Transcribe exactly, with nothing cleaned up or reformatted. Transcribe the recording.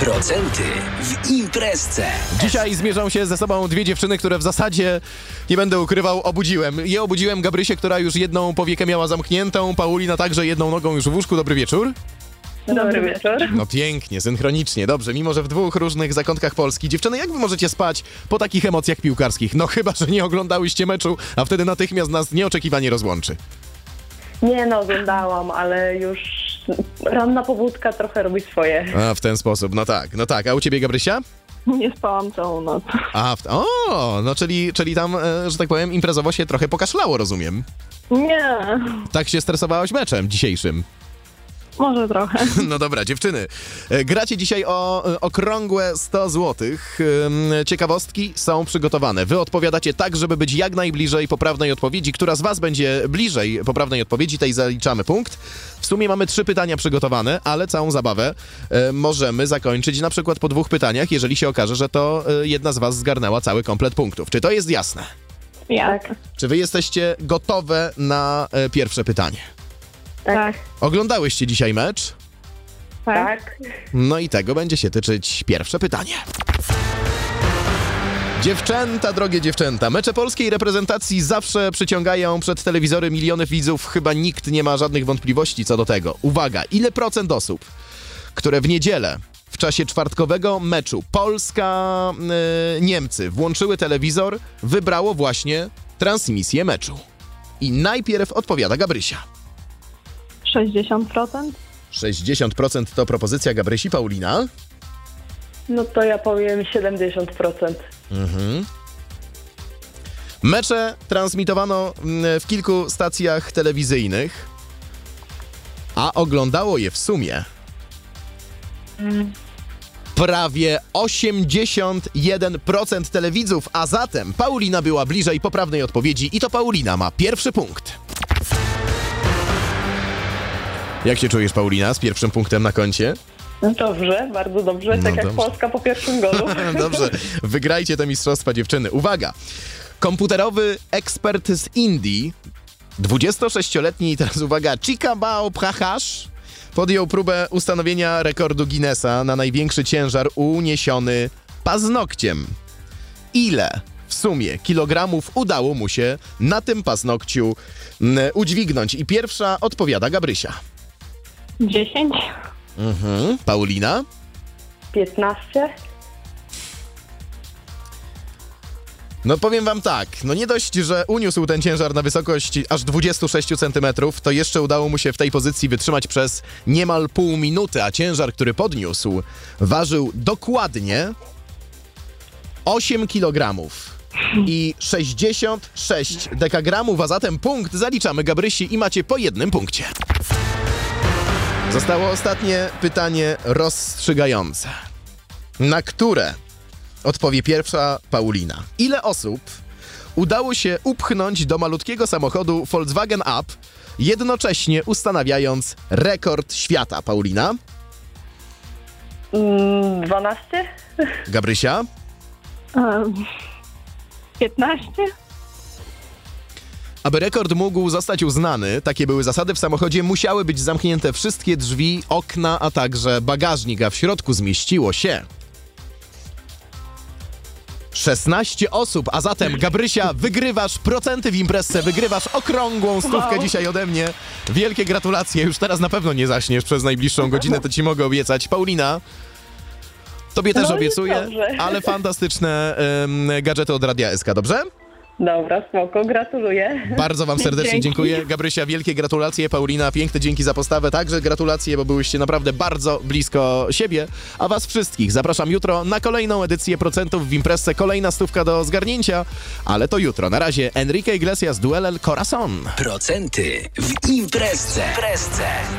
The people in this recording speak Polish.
Procenty w imprezce. Dzisiaj zmierzą się ze sobą dwie dziewczyny, które w zasadzie, nie będę ukrywał, obudziłem. Je obudziłem Gabrysię, która już jedną powiekę miała zamkniętą, Paulina także jedną nogą już w łóżku. Dobry wieczór. Dobry wieczór. No pięknie, synchronicznie, dobrze, mimo że w dwóch różnych zakątkach Polski. Dziewczyny, jak wy możecie spać po takich emocjach piłkarskich? No chyba, że nie oglądałyście meczu, a wtedy natychmiast nas nieoczekiwanie rozłączy. Nie no, oglądałam, ale już ranna pobudka trochę robi swoje. A, w ten sposób, no tak, no tak. A u ciebie, Gabrysia? Nie spałam całą noc. A, w... o, no czyli, czyli tam, e, że tak powiem, imprezowo się trochę pokaszlało, rozumiem. Nie, Tak się stresowałaś meczem dzisiejszym. może trochę. No dobra, dziewczyny, e, gracie dzisiaj o e, okrągłe sto złotych. Ym, Ciekawostki są przygotowane. Wy odpowiadacie tak, żeby być jak najbliżej poprawnej odpowiedzi. Która z was będzie bliżej poprawnej odpowiedzi, tej zaliczamy punkt. W sumie mamy trzy pytania przygotowane, ale całą zabawę e, możemy zakończyć na przykład po dwóch pytaniach, jeżeli się okaże, że to e, jedna z was zgarnęła cały komplet punktów. Czy to jest jasne? Jak? Czy wy jesteście gotowe na e, pierwsze pytanie? Tak. Oglądałyście dzisiaj mecz? Tak. No i tego będzie się tyczyć pierwsze pytanie. Dziewczęta, drogie dziewczęta, mecze polskiej reprezentacji zawsze przyciągają przed telewizory miliony widzów. Chyba nikt nie ma żadnych wątpliwości co do tego. Uwaga, ile procent osób, które w niedzielę w czasie czwartkowego meczu Polska-Niemcy włączyły telewizor, wybrało właśnie transmisję meczu? I najpierw odpowiada Gabrysia. sześćdziesiąt procent? sześćdziesiąt procent to propozycja Gabrysi. Paulina? No to ja powiem siedemdziesiąt procent. Mhm. Mecze transmitowano mm, w kilku stacjach telewizyjnych, a oglądało je w sumie prawie osiemdziesiąt jeden procent telewidzów, a zatem Paulina była bliżej poprawnej odpowiedzi i to Paulina ma pierwszy punkt. Jak się czujesz, Paulina, z pierwszym punktem na koncie? Dobrze, bardzo dobrze, No tak jak dobrze. Polska po pierwszym golu. Dobrze, wygrajcie te mistrzostwa, dziewczyny. Uwaga! Komputerowy ekspert z Indii, dwudziestosześcioletni, teraz uwaga, Chika Bao Prakash, podjął próbę ustanowienia rekordu Guinnessa na największy ciężar uniesiony paznokciem. Ile w sumie kilogramów udało mu się na tym paznokciu mm, udźwignąć? I pierwsza odpowiada Gabrysia. dziesięć? Mhm. Paulina? piętnaście? No powiem wam tak, no nie dość, że uniósł ten ciężar na wysokość aż dwadzieścia sześć centymetrów, to jeszcze udało mu się w tej pozycji wytrzymać przez niemal pół minuty, a ciężar, który podniósł, ważył dokładnie osiem kilogramów i sześćdziesiąt sześć dekagramów, a zatem punkt zaliczamy Gabrysi i macie po jednym punkcie. Zostało ostatnie pytanie rozstrzygające, na które odpowie pierwsza Paulina. Ile osób udało się upchnąć do malutkiego samochodu Volkswagen Up, jednocześnie ustanawiając rekord świata? Paulina? Mm, dwanaście? Gabrysia? Um, piętnaście? Aby rekord mógł zostać uznany, takie były zasady w samochodzie, musiały być zamknięte wszystkie drzwi, okna, a także bagażnik, a w środku zmieściło się szesnaście osób, a zatem Gabrysia, wygrywasz procenty w imprezce, wygrywasz okrągłą stówkę Wow. dzisiaj ode mnie. Wielkie gratulacje, już teraz na pewno nie zaśniesz przez najbliższą godzinę, to ci mogę obiecać. Paulina, tobie też No i obiecuję, dobrze. ale fantastyczne um, gadżety od Radia S K, dobrze? Dobra, spoko, gratuluję. Bardzo wam serdecznie Dzięki. dziękuję. Gabrysia, wielkie gratulacje. Paulina, piękne dzięki za postawę. Także gratulacje, bo byłyście naprawdę bardzo blisko siebie. A was wszystkich zapraszam jutro na kolejną edycję Procentów w imprezce. Kolejna stówka do zgarnięcia, ale to jutro. Na razie Enrique Iglesias, Duel El Corazon. Procenty w imprezce. imprezce.